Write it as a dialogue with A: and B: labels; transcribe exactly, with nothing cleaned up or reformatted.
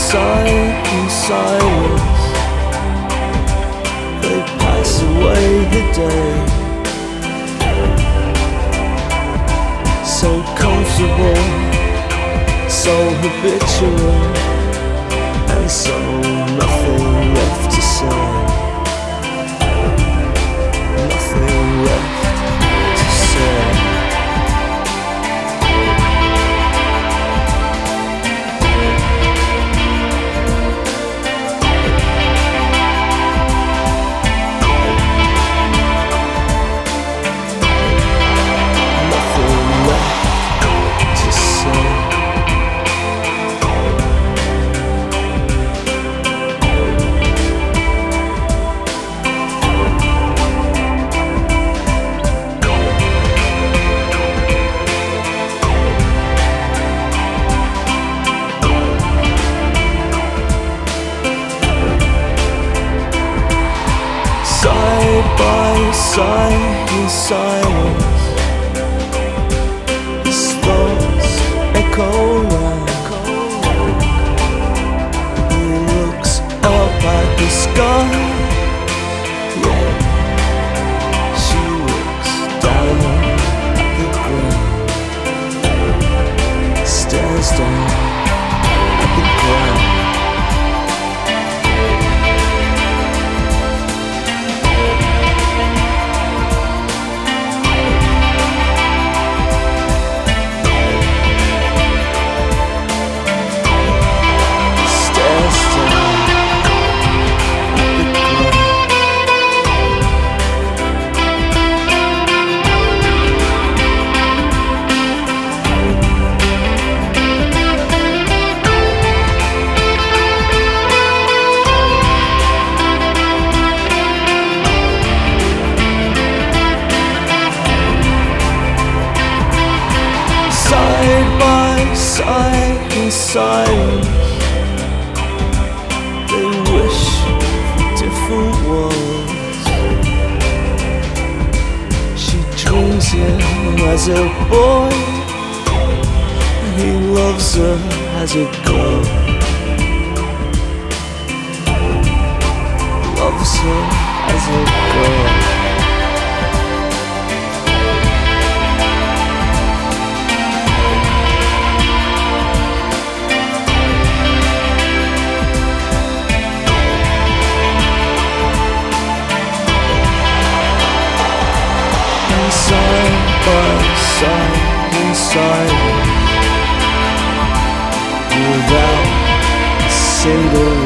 A: side in silence, they pass away the day. So comfortable, so habitual, and so nothing left to say. Nothing left to say. Side by side in silence, his thoughts echo round. He looks up at the sky, yeah. She looks down at the ground, stares down at the ground. Side by side in silence, they wish for different worlds. She dreams him as a boy, and he loves her as a girl. Loves her as a girl. Side by side in silence, without a single